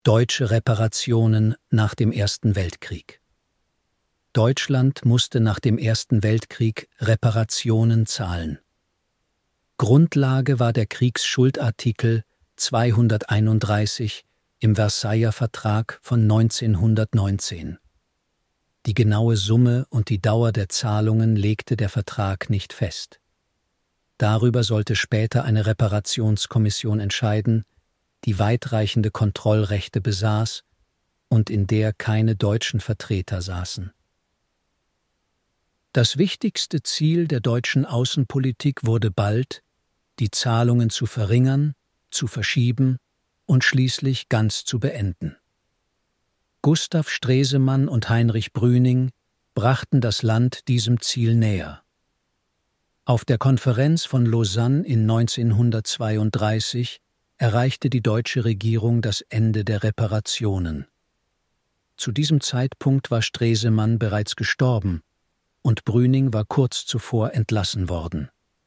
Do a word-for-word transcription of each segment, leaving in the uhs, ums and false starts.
Deutsche Reparationen nach dem Ersten Weltkrieg. Deutschland musste nach dem Ersten Weltkrieg Reparationen zahlen. Grundlage war der Kriegsschuldartikel zweihunderteinunddreißig im Versailler Vertrag von neunzehnhundertneunzehn. Die genaue Summe und die Dauer der Zahlungen legte der Vertrag nicht fest. Darüber sollte später eine Reparationskommission entscheiden, die weitreichende Kontrollrechte besaß und in der keine deutschen Vertreter saßen. Das wichtigste Ziel der deutschen Außenpolitik wurde bald, die Zahlungen zu verringern, zu verschieben und schließlich ganz zu beenden. Gustav Stresemann und Heinrich Brüning brachten das Land diesem Ziel näher. Auf der Konferenz von Lausanne in neunzehnhundertzweiunddreißig erreichte die deutsche Regierung das Ende der Reparationen. Zu diesem Zeitpunkt war Stresemann bereits gestorben und Brüning war kurz zuvor entlassen worden.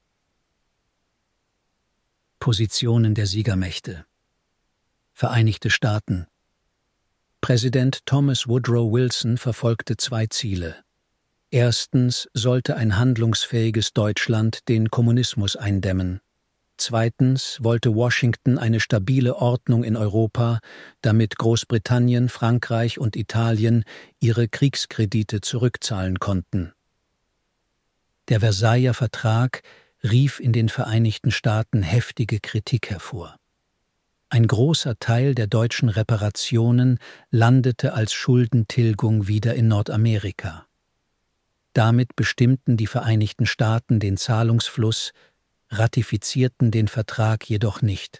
Positionen der Siegermächte. Vereinigte Staaten. Präsident Thomas Woodrow Wilson verfolgte zwei Ziele. Erstens sollte ein handlungsfähiges Deutschland den Kommunismus eindämmen. Zweitens wollte Washington eine stabile Ordnung in Europa, damit Großbritannien, Frankreich und Italien ihre Kriegskredite zurückzahlen konnten. Der Versailler Vertrag rief in den Vereinigten Staaten heftige Kritik hervor. Ein großer Teil der deutschen Reparationen landete als Schuldentilgung wieder in Nordamerika. Damit bestimmten die Vereinigten Staaten den Zahlungsfluss, ratifizierten den Vertrag jedoch nicht.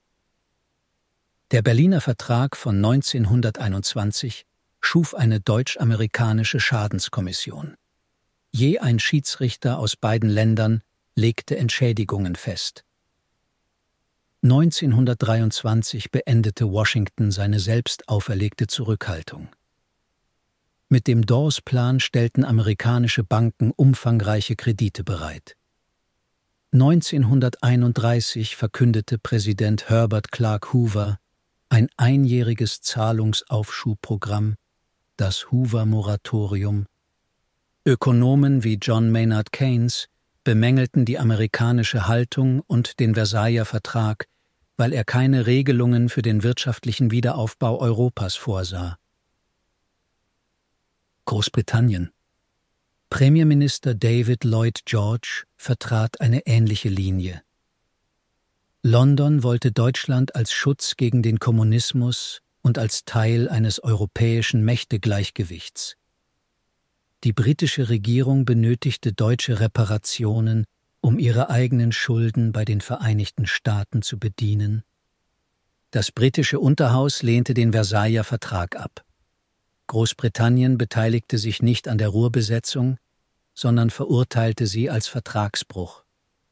Der Berliner Vertrag von neunzehnhunderteinundzwanzig schuf eine deutsch-amerikanische Schadenskommission. Je ein Schiedsrichter aus beiden Ländern legte Entschädigungen fest. neunzehnhundertdreiundzwanzig beendete Washington seine selbst auferlegte Zurückhaltung. Mit dem Dawes-Plan stellten amerikanische Banken umfangreiche Kredite bereit. neunzehnhunderteinunddreißig verkündete Präsident Herbert Clark Hoover ein einjähriges Zahlungsaufschubprogramm, das Hoover-Moratorium. Ökonomen wie John Maynard Keynes bemängelten die amerikanische Haltung und den Versailler Vertrag, weil er keine Regelungen für den wirtschaftlichen Wiederaufbau Europas vorsah. Großbritannien. Premierminister David Lloyd George vertrat eine ähnliche Linie. London wollte Deutschland als Schutz gegen den Kommunismus und als Teil eines europäischen Mächtegleichgewichts. Die britische Regierung benötigte deutsche Reparationen, um ihre eigenen Schulden bei den Vereinigten Staaten zu bedienen. Das britische Unterhaus lehnte den Versailler Vertrag ab. Großbritannien beteiligte sich nicht an der Ruhrbesetzung, sondern verurteilte sie als Vertragsbruch.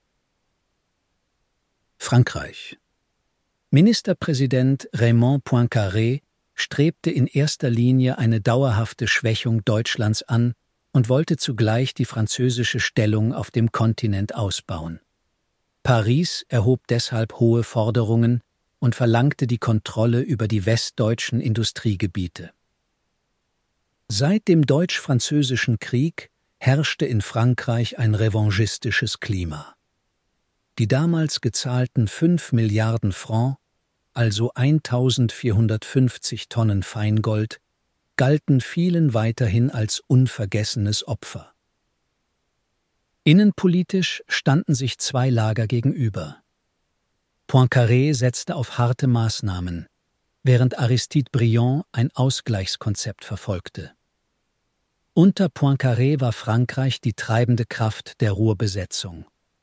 Frankreich. Ministerpräsident Raymond Poincaré strebte in erster Linie eine dauerhafte Schwächung Deutschlands an und wollte zugleich die französische Stellung auf dem Kontinent ausbauen. Paris erhob deshalb hohe Forderungen und verlangte die Kontrolle über die westdeutschen Industriegebiete. Seit dem Deutsch-Französischen Krieg herrschte in Frankreich ein revanchistisches Klima. Die damals gezahlten fünf Milliarden Francs, also eintausendvierhundertfünfzig Tonnen Feingold, galten vielen weiterhin als unvergessenes Opfer. Innenpolitisch standen sich zwei Lager gegenüber. Poincaré setzte auf harte Maßnahmen, während Aristide Briand ein Ausgleichskonzept verfolgte. Unter Poincaré war Frankreich die treibende Kraft der Ruhrbesetzung.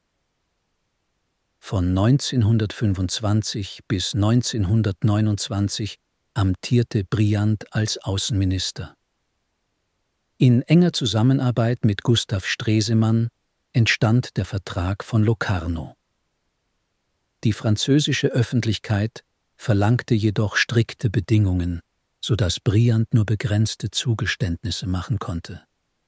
Von neunzehnhundertfünfundzwanzig bis neunzehnhundertneunundzwanzig amtierte Briand als Außenminister. In enger Zusammenarbeit mit Gustav Stresemann entstand der Vertrag von Locarno. Die französische Öffentlichkeit verlangte jedoch strikte Bedingungen, sodass Briand nur begrenzte Zugeständnisse machen konnte.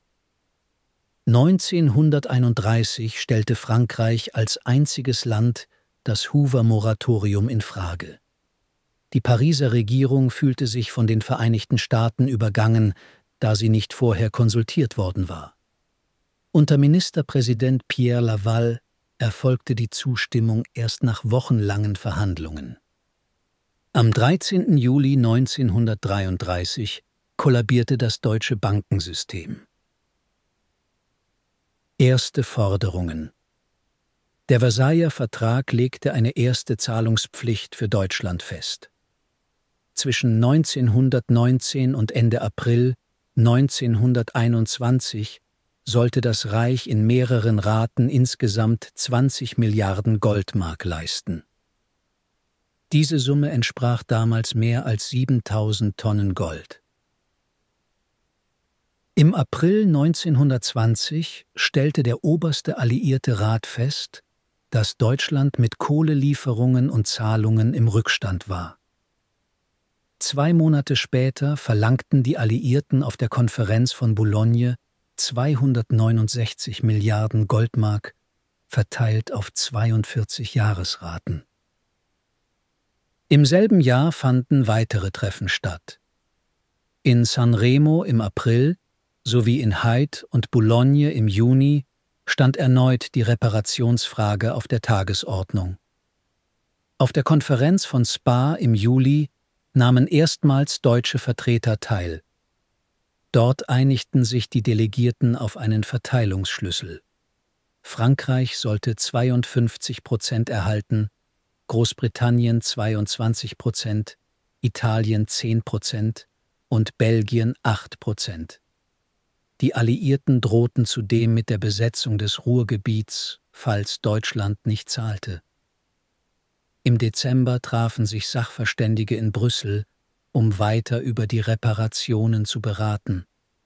neunzehnhunderteinunddreißig stellte Frankreich als einziges Land das Hoover-Moratorium in Frage. Die Pariser Regierung fühlte sich von den Vereinigten Staaten übergangen, da sie nicht vorher konsultiert worden war. Unter Ministerpräsident Pierre Laval erfolgte die Zustimmung erst nach wochenlangen Verhandlungen. Am dreizehnten Juli neunzehnhundertdreiunddreißig kollabierte das deutsche Bankensystem. Erste Forderungen. Der Versailler Vertrag legte eine erste Zahlungspflicht für Deutschland fest. Zwischen neunzehnhundertneunzehn und Ende April neunzehnhunderteinundzwanzig sollte das Reich in mehreren Raten insgesamt zwanzig Milliarden Goldmark leisten. Diese Summe entsprach damals mehr als siebentausend Tonnen Gold. Im April neunzehnhundertzwanzig stellte der oberste Alliierte Rat fest, dass Deutschland mit Kohlelieferungen und Zahlungen im Rückstand war. Zwei Monate später verlangten die Alliierten auf der Konferenz von Boulogne zweihundertneunundsechzig Milliarden Goldmark, verteilt auf zweiundvierzig Jahresraten. Im selben Jahr fanden weitere Treffen statt. In San Remo im April sowie in Hythe und Boulogne im Juni stand erneut die Reparationsfrage auf der Tagesordnung. Auf der Konferenz von Spa im Juli nahmen erstmals deutsche Vertreter teil. Dort einigten sich die Delegierten auf einen Verteilungsschlüssel. Frankreich sollte zweiundfünfzig Prozent erhalten, Großbritannien zweiundzwanzig Prozent, Italien zehn Prozent und Belgien acht Prozent. Die Alliierten drohten zudem mit der Besetzung des Ruhrgebiets, falls Deutschland nicht zahlte. Im Dezember trafen sich Sachverständige in Brüssel, um weiter über die Reparationen zu beraten.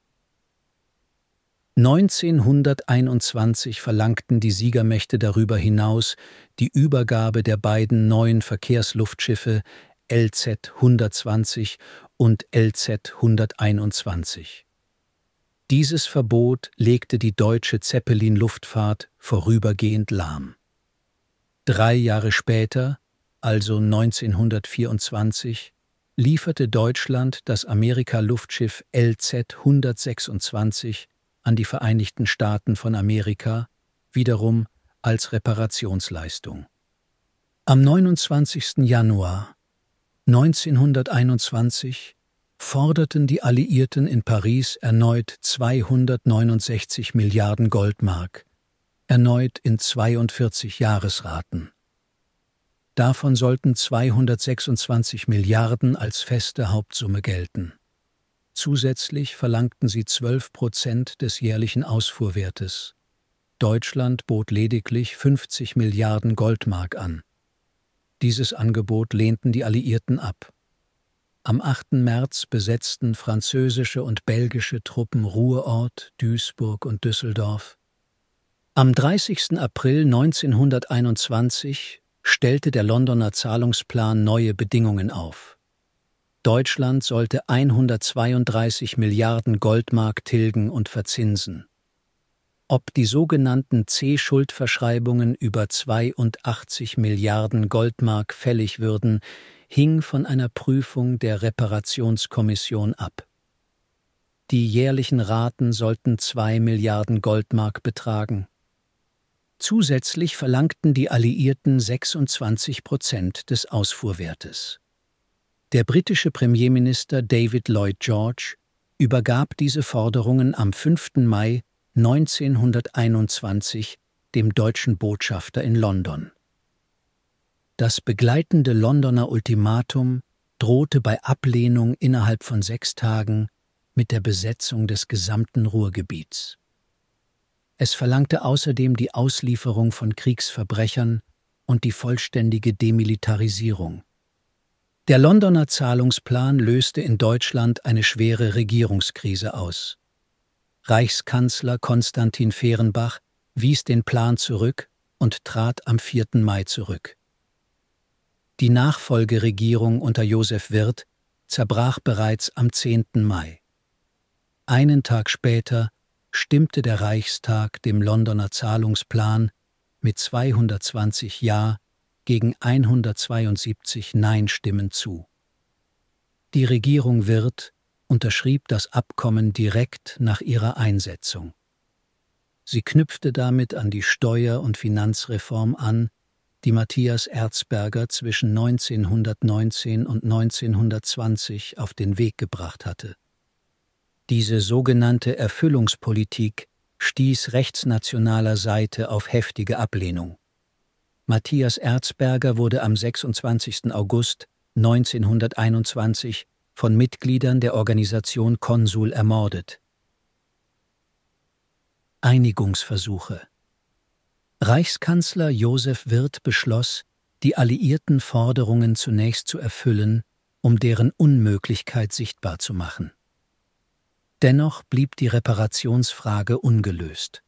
neunzehnhunderteinundzwanzig verlangten die Siegermächte darüber hinaus die Übergabe der beiden neuen Verkehrsluftschiffe L Z hundertzwanzig und L Z hunderteinundzwanzig. Dieses Verbot legte die deutsche Zeppelin-Luftfahrt vorübergehend lahm. Drei Jahre später, also neunzehnhundertvierundzwanzig, lieferte Deutschland das Amerika-Luftschiff L Z hundertsechsundzwanzig an die Vereinigten Staaten von Amerika, wiederum als Reparationsleistung. Am neunundzwanzigsten Januar neunzehnhunderteinundzwanzig forderten die Alliierten in Paris erneut zweihundertneunundsechzig Milliarden Goldmark, erneut in zweiundvierzig Jahresraten. Davon sollten zweihundertsechsundzwanzig Milliarden als feste Hauptsumme gelten. Zusätzlich verlangten sie zwölf Prozent des jährlichen Ausfuhrwertes. Deutschland bot lediglich fünfzig Milliarden Goldmark an. Dieses Angebot lehnten die Alliierten ab. Am achten März besetzten französische und belgische Truppen Ruhrort, Duisburg und Düsseldorf. Am dreißigsten April neunzehnhunderteinundzwanzig stellte der Londoner Zahlungsplan neue Bedingungen auf. Deutschland sollte hundertzweiunddreißig Milliarden Goldmark tilgen und verzinsen. Ob die sogenannten C-Schuldverschreibungen über zweiundachtzig Milliarden Goldmark fällig würden, hing von einer Prüfung der Reparationskommission ab. Die jährlichen Raten sollten zwei Milliarden Goldmark betragen. Zusätzlich verlangten die Alliierten sechsundzwanzig Prozent des Ausfuhrwertes. Der britische Premierminister David Lloyd George übergab diese Forderungen am fünften Mai neunzehnhunderteinundzwanzig dem deutschen Botschafter in London. Das begleitende Londoner Ultimatum drohte bei Ablehnung innerhalb von sechs Tagen mit der Besetzung des gesamten Ruhrgebiets. Es verlangte außerdem die Auslieferung von Kriegsverbrechern und die vollständige Demilitarisierung. Der Londoner Zahlungsplan löste in Deutschland eine schwere Regierungskrise aus. Reichskanzler Konstantin Fehrenbach wies den Plan zurück und trat am vierten Mai zurück. Die Nachfolgeregierung unter Joseph Wirth zerbrach bereits am zehnten Mai. Einen Tag später stimmte der Reichstag dem Londoner Zahlungsplan mit zweihundertzwanzig Ja gegen hundertzweiundsiebzig Nein-Stimmen zu. Die Regierung Wirth unterschrieb das Abkommen direkt nach ihrer Einsetzung. Sie knüpfte damit an die Steuer- und Finanzreform an, die Matthias Erzberger zwischen neunzehnhundertneunzehn und neunzehnhundertzwanzig auf den Weg gebracht hatte. Diese sogenannte Erfüllungspolitik stieß rechtsnationaler Seite auf heftige Ablehnung. Matthias Erzberger wurde am sechsundzwanzigsten August neunzehnhunderteinundzwanzig von Mitgliedern der Organisation Konsul ermordet. Einigungsversuche. Reichskanzler Joseph Wirth beschloss, die alliierten Forderungen zunächst zu erfüllen, um deren Unmöglichkeit sichtbar zu machen. Dennoch blieb die Reparationsfrage ungelöst.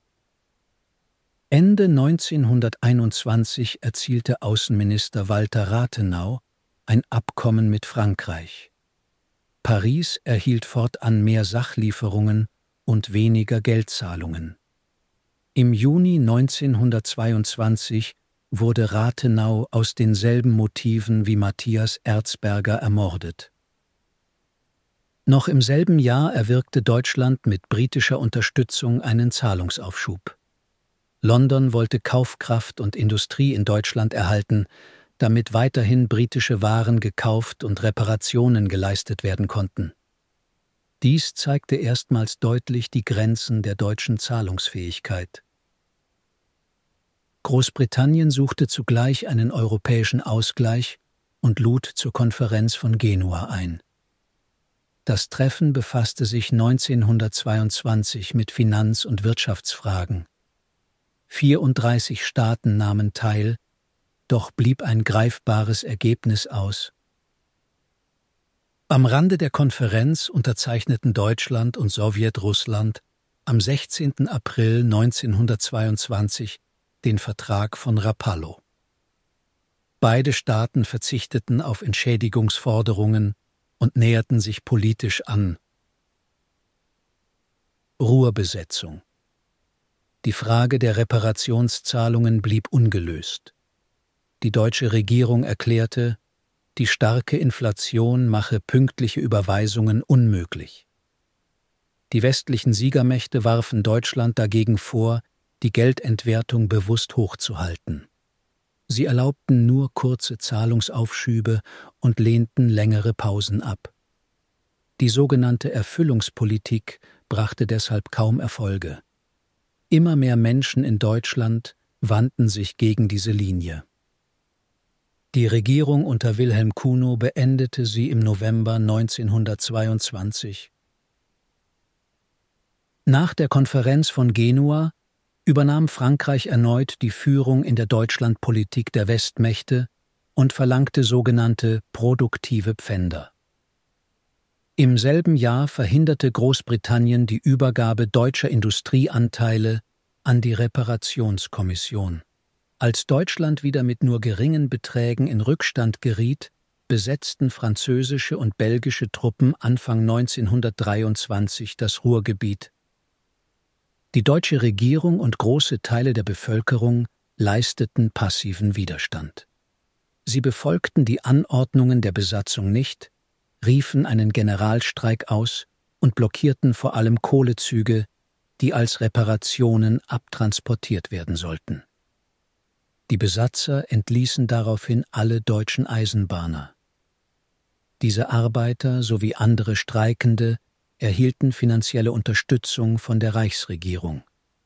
Ende neunzehnhunderteinundzwanzig erzielte Außenminister Walter Rathenau ein Abkommen mit Frankreich. Paris erhielt fortan mehr Sachlieferungen und weniger Geldzahlungen. Im Juni neunzehnhundertzweiundzwanzig wurde Rathenau aus denselben Motiven wie Matthias Erzberger ermordet. Noch im selben Jahr erwirkte Deutschland mit britischer Unterstützung einen Zahlungsaufschub. London wollte Kaufkraft und Industrie in Deutschland erhalten, damit weiterhin britische Waren gekauft und Reparationen geleistet werden konnten. Dies zeigte erstmals deutlich die Grenzen der deutschen Zahlungsfähigkeit. Großbritannien suchte zugleich einen europäischen Ausgleich und lud zur Konferenz von Genua ein. Das Treffen befasste sich neunzehnhundertzweiundzwanzig mit Finanz- und Wirtschaftsfragen. vierunddreißig Staaten nahmen teil, doch blieb ein greifbares Ergebnis aus. Am Rande der Konferenz unterzeichneten Deutschland und Sowjetrussland am sechzehnten April neunzehnhundertzweiundzwanzig den Vertrag von Rapallo. Beide Staaten verzichteten auf Entschädigungsforderungen und näherten sich politisch an. Ruhrbesetzung. Die Frage der Reparationszahlungen blieb ungelöst. Die deutsche Regierung erklärte, die starke Inflation mache pünktliche Überweisungen unmöglich. Die westlichen Siegermächte warfen Deutschland dagegen vor, die Geldentwertung bewusst hochzuhalten. Sie erlaubten nur kurze Zahlungsaufschübe und lehnten längere Pausen ab. Die sogenannte Erfüllungspolitik brachte deshalb kaum Erfolge. Immer mehr Menschen in Deutschland wandten sich gegen diese Linie. Die Regierung unter Wilhelm Kuno beendete sie im November neunzehnhundertzweiundzwanzig. Nach der Konferenz von Genua übernahm Frankreich erneut die Führung in der Deutschlandpolitik der Westmächte und verlangte sogenannte produktive Pfänder. Im selben Jahr verhinderte Großbritannien die Übergabe deutscher Industrieanteile an die Reparationskommission. Als Deutschland wieder mit nur geringen Beträgen in Rückstand geriet, besetzten französische und belgische Truppen Anfang neunzehnhundertdreiundzwanzig das Ruhrgebiet. Die deutsche Regierung und große Teile der Bevölkerung leisteten passiven Widerstand. Sie befolgten die Anordnungen der Besatzung nicht, riefen einen Generalstreik aus und blockierten vor allem Kohlezüge, die als Reparationen abtransportiert werden sollten. Die Besatzer entließen daraufhin alle deutschen Eisenbahner. Diese Arbeiter sowie andere Streikende erhielten finanzielle Unterstützung von der Reichsregierung.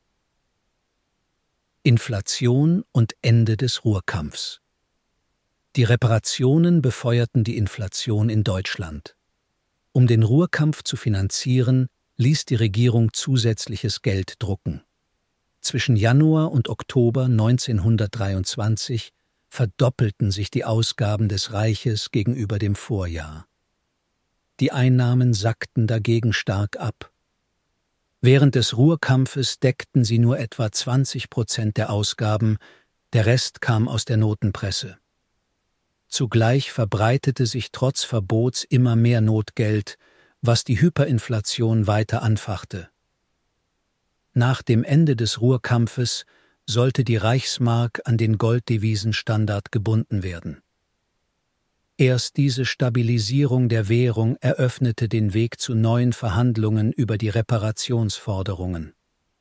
Inflation und Ende des Ruhrkampfs. Die Reparationen befeuerten die Inflation in Deutschland. Um den Ruhrkampf zu finanzieren, ließ die Regierung zusätzliches Geld drucken. Zwischen Januar und Oktober neunzehnhundertdreiundzwanzig verdoppelten sich die Ausgaben des Reiches gegenüber dem Vorjahr. Die Einnahmen sackten dagegen stark ab. Während des Ruhrkampfes deckten sie nur etwa zwanzig Prozent der Ausgaben, der Rest kam aus der Notenpresse. Zugleich verbreitete sich trotz Verbots immer mehr Notgeld, was die Hyperinflation weiter anfachte. Nach dem Ende des Ruhrkampfes sollte die Reichsmark an den Golddevisenstandard gebunden werden. Erst diese Stabilisierung der Währung eröffnete den Weg zu neuen Verhandlungen über die Reparationsforderungen.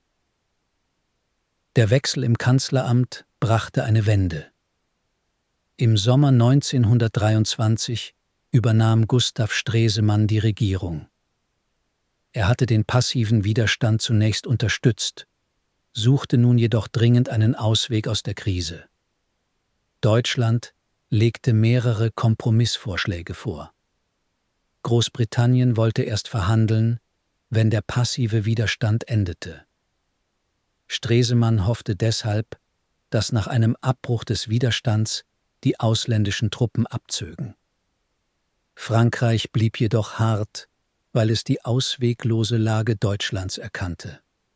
Der Wechsel im Kanzleramt brachte eine Wende. Im Sommer neunzehnhundertdreiundzwanzig übernahm Gustav Stresemann die Regierung. Er hatte den passiven Widerstand zunächst unterstützt, suchte nun jedoch dringend einen Ausweg aus der Krise. Deutschland legte mehrere Kompromissvorschläge vor. Großbritannien wollte erst verhandeln, wenn der passive Widerstand endete. Stresemann hoffte deshalb, dass nach einem Abbruch des Widerstands die ausländischen Truppen abzögen. Frankreich blieb jedoch hart, weil es die ausweglose Lage Deutschlands erkannte.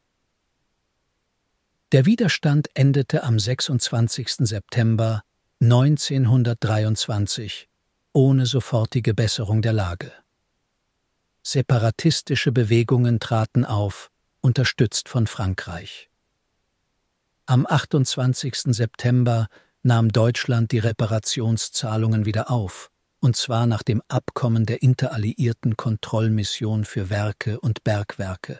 Der Widerstand endete am sechsundzwanzigsten September neunzehnhundertdreiundzwanzig ohne sofortige Besserung der Lage. Separatistische Bewegungen traten auf, unterstützt von Frankreich. Am achtundzwanzigsten September nahm Deutschland die Reparationszahlungen wieder auf, und zwar nach dem Abkommen der Interalliierten Kontrollmission für Werke und Bergwerke.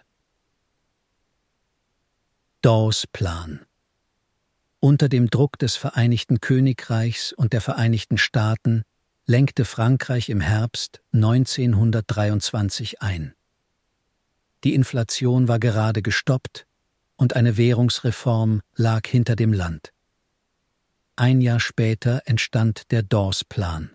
Dawes-Plan. Unter dem Druck des Vereinigten Königreichs und der Vereinigten Staaten lenkte Frankreich im Herbst neunzehnhundertdreiundzwanzig ein. Die Inflation war gerade gestoppt und eine Währungsreform lag hinter dem Land. Ein Jahr später entstand der Dawes-Plan.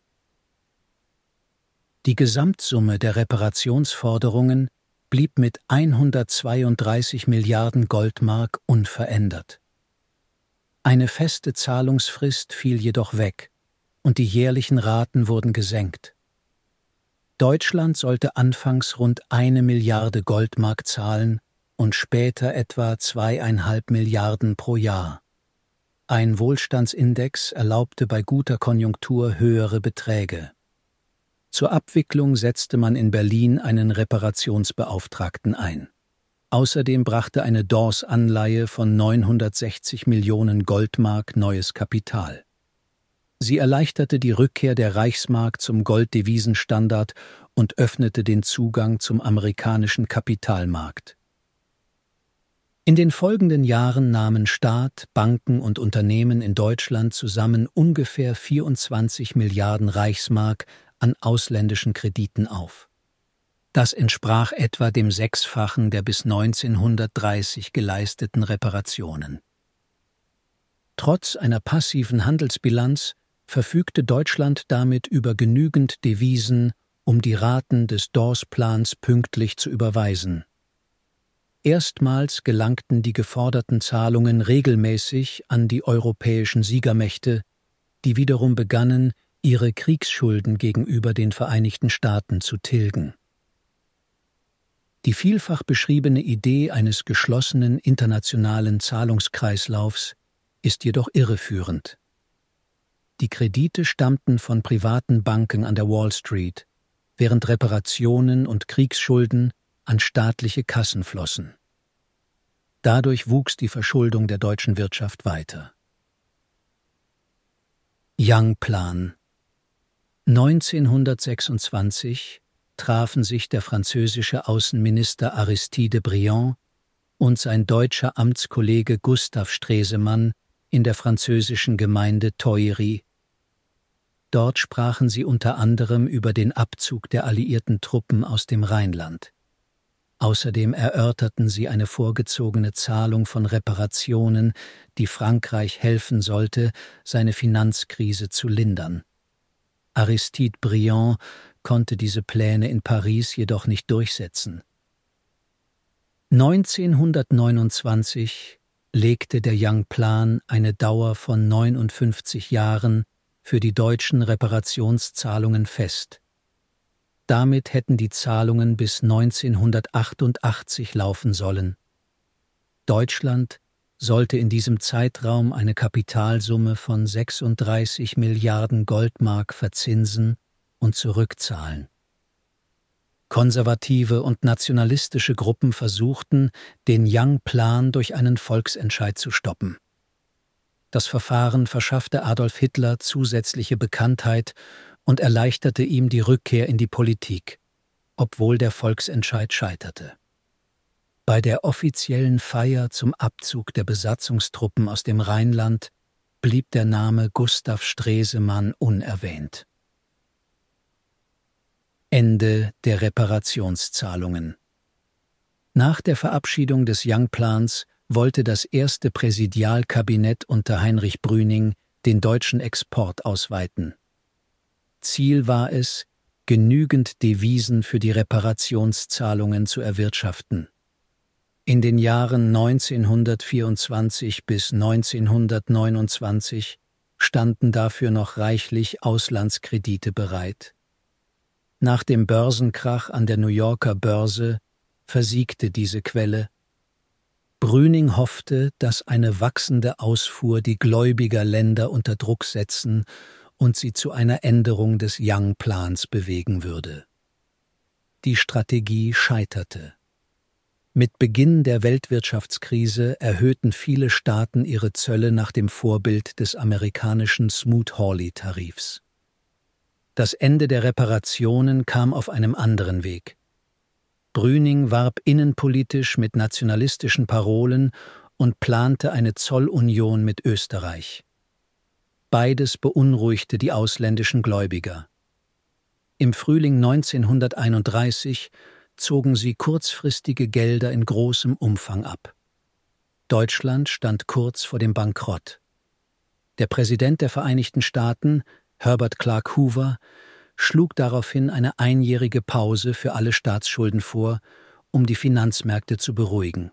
Die Gesamtsumme der Reparationsforderungen blieb mit hundertzweiunddreißig Milliarden Goldmark unverändert. Eine feste Zahlungsfrist fiel jedoch weg und die jährlichen Raten wurden gesenkt. Deutschland sollte anfangs rund eine Milliarde Goldmark zahlen und später etwa zweieinhalb Milliarden pro Jahr. Ein Wohlstandsindex erlaubte bei guter Konjunktur höhere Beträge. Zur Abwicklung setzte man in Berlin einen Reparationsbeauftragten ein. Außerdem brachte eine Dawes-Anleihe von neunhundertsechzig Millionen Goldmark neues Kapital. Sie erleichterte die Rückkehr der Reichsmark zum Golddevisenstandard und öffnete den Zugang zum amerikanischen Kapitalmarkt. In den folgenden Jahren nahmen Staat, Banken und Unternehmen in Deutschland zusammen ungefähr vierundzwanzig Milliarden Reichsmark an ausländischen Krediten auf. Das entsprach etwa dem Sechsfachen der bis neunzehnhundertdreißig geleisteten Reparationen. Trotz einer passiven Handelsbilanz verfügte Deutschland damit über genügend Devisen, um die Raten des Dawes-Plans pünktlich zu überweisen. Erstmals gelangten die geforderten Zahlungen regelmäßig an die europäischen Siegermächte, die wiederum begannen, ihre Kriegsschulden gegenüber den Vereinigten Staaten zu tilgen. Die vielfach beschriebene Idee eines geschlossenen internationalen Zahlungskreislaufs ist jedoch irreführend. Die Kredite stammten von privaten Banken an der Wall Street, während Reparationen und Kriegsschulden an staatliche Kassen flossen. Dadurch wuchs die Verschuldung der deutschen Wirtschaft weiter. Young-Plan. neunzehnhundertsechsundzwanzig trafen sich der französische Außenminister Aristide Briand und sein deutscher Amtskollege Gustav Stresemann in der französischen Gemeinde Thoiry. Dort sprachen sie unter anderem über den Abzug der alliierten Truppen aus dem Rheinland. Außerdem erörterten sie eine vorgezogene Zahlung von Reparationen, die Frankreich helfen sollte, seine Finanzkrise zu lindern. Aristide Briand konnte diese Pläne in Paris jedoch nicht durchsetzen. neunzehnhundertneunundzwanzig legte der Young-Plan eine Dauer von neunundfünfzig Jahren für die deutschen Reparationszahlungen fest. Damit hätten die Zahlungen bis neunzehnhundertachtundachtzig laufen sollen. Deutschland sollte in diesem Zeitraum eine Kapitalsumme von sechsunddreißig Milliarden Goldmark verzinsen und zurückzahlen. Konservative und nationalistische Gruppen versuchten, den Young-Plan durch einen Volksentscheid zu stoppen. Das Verfahren verschaffte Adolf Hitler zusätzliche Bekanntheit und erleichterte ihm die Rückkehr in die Politik, obwohl der Volksentscheid scheiterte. Bei der offiziellen Feier zum Abzug der Besatzungstruppen aus dem Rheinland blieb der Name Gustav Stresemann unerwähnt. Ende der Reparationszahlungen. Nach der Verabschiedung des Young-Plans wollte das erste Präsidialkabinett unter Heinrich Brüning den deutschen Export ausweiten. Ziel war es, genügend Devisen für die Reparationszahlungen zu erwirtschaften. In den Jahren neunzehnhundertvierundzwanzig bis neunzehnhundertneunundzwanzig standen dafür noch reichlich Auslandskredite bereit. Nach dem Börsenkrach an der New Yorker Börse versiegte diese Quelle. Brüning hoffte, dass eine wachsende Ausfuhr die Gläubiger Länder unter Druck setzen und sie zu einer Änderung des Young-Plans bewegen würde. Die Strategie scheiterte. Mit Beginn der Weltwirtschaftskrise erhöhten viele Staaten ihre Zölle nach dem Vorbild des amerikanischen Smoot-Hawley-Tarifs. Das Ende der Reparationen kam auf einem anderen Weg. Brüning warb innenpolitisch mit nationalistischen Parolen und plante eine Zollunion mit Österreich. Beides beunruhigte die ausländischen Gläubiger. Im Frühling neunzehnhunderteinunddreißig zogen sie kurzfristige Gelder in großem Umfang ab. Deutschland stand kurz vor dem Bankrott. Der Präsident der Vereinigten Staaten, Herbert Clark Hoover, schlug daraufhin eine einjährige Pause für alle Staatsschulden vor, um die Finanzmärkte zu beruhigen.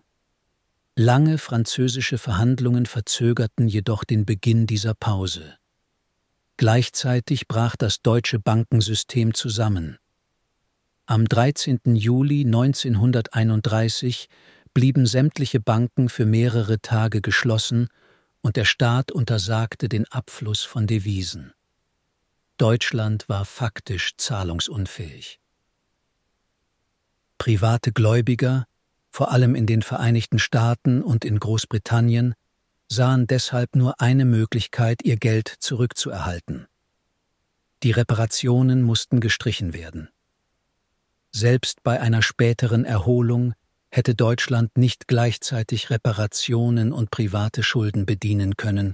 Lange französische Verhandlungen verzögerten jedoch den Beginn dieser Pause. Gleichzeitig brach das deutsche Bankensystem zusammen. Am dreizehnten Juli neunzehnhunderteinunddreißig blieben sämtliche Banken für mehrere Tage geschlossen und der Staat untersagte den Abfluss von Devisen. Deutschland war faktisch zahlungsunfähig. Private Gläubiger, vor allem in den Vereinigten Staaten und in Großbritannien, sahen deshalb nur eine Möglichkeit, ihr Geld zurückzuerhalten. Die Reparationen mussten gestrichen werden. Selbst bei einer späteren Erholung hätte Deutschland nicht gleichzeitig Reparationen und private Schulden bedienen können.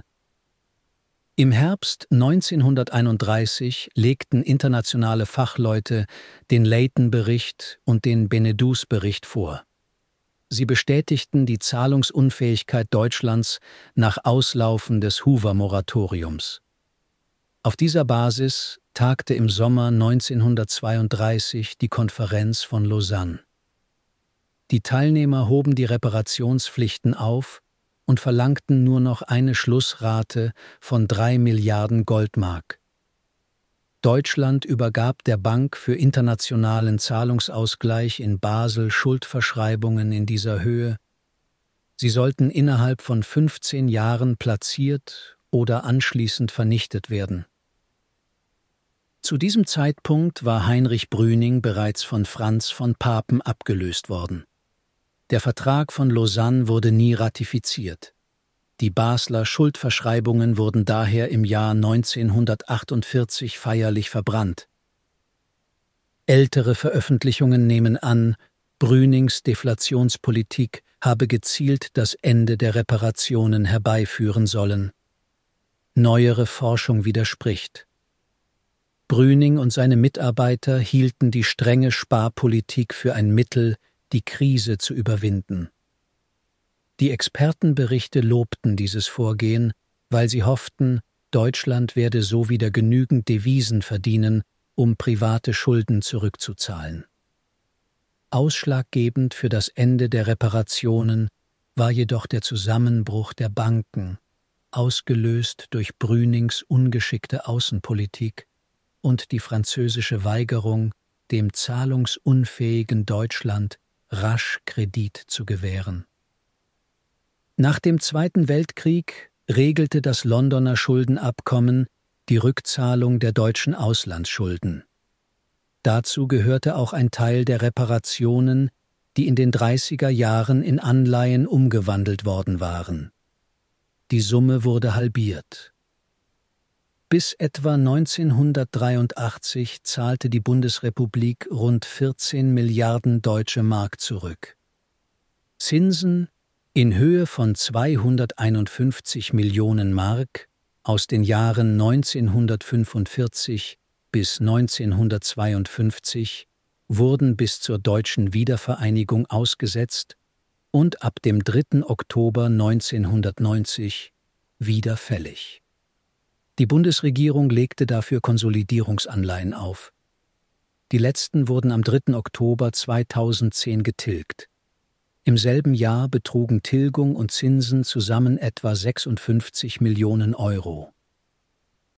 Im Herbst neunzehnhunderteinunddreißig legten internationale Fachleute den Layton-Bericht und den Benedus-Bericht vor. Sie bestätigten die Zahlungsunfähigkeit Deutschlands nach Auslaufen des Hoover-Moratoriums. Auf dieser Basis tagte im Sommer neunzehnhundertzweiunddreißig die Konferenz von Lausanne. Die Teilnehmer hoben die Reparationspflichten auf und verlangten nur noch eine Schlussrate von drei Milliarden Goldmark. Deutschland übergab der Bank für internationalen Zahlungsausgleich in Basel Schuldverschreibungen in dieser Höhe. Sie sollten innerhalb von fünfzehn Jahren platziert oder anschließend vernichtet werden. Zu diesem Zeitpunkt war Heinrich Brüning bereits von Franz von Papen abgelöst worden. Der Vertrag von Lausanne wurde nie ratifiziert. Die Basler Schuldverschreibungen wurden daher im Jahr neunzehnhundertachtundvierzig feierlich verbrannt. Ältere Veröffentlichungen nehmen an, Brünings Deflationspolitik habe gezielt das Ende der Reparationen herbeiführen sollen. Neuere Forschung widerspricht. Brüning und seine Mitarbeiter hielten die strenge Sparpolitik für ein Mittel, die Krise zu überwinden. Die Expertenberichte lobten dieses Vorgehen, weil sie hofften, Deutschland werde so wieder genügend Devisen verdienen, um private Schulden zurückzuzahlen. Ausschlaggebend für das Ende der Reparationen war jedoch der Zusammenbruch der Banken, ausgelöst durch Brünings ungeschickte Außenpolitik und die französische Weigerung, dem zahlungsunfähigen Deutschland rasch Kredit zu gewähren. Nach dem Zweiten Weltkrieg regelte das Londoner Schuldenabkommen die Rückzahlung der deutschen Auslandsschulden. Dazu gehörte auch ein Teil der Reparationen, die in den dreißiger Jahren in Anleihen umgewandelt worden waren. Die Summe wurde halbiert. Bis etwa neunzehnhundertdreiundachtzig zahlte die Bundesrepublik rund vierzehn Milliarden Deutsche Mark zurück. Zinsen in Höhe von zweihunderteinundfünfzig Millionen Mark aus den Jahren neunzehnhundertfünfundvierzig bis neunzehnhundertzweiundfünfzig wurden bis zur deutschen Wiedervereinigung ausgesetzt und ab dem dritten Oktober neunzehnhundertneunzig wieder fällig. Die Bundesregierung legte dafür Konsolidierungsanleihen auf. Die letzten wurden am dritten Oktober zweitausendzehn getilgt. Im selben Jahr betrugen Tilgung und Zinsen zusammen etwa sechsundfünfzig Millionen Euro.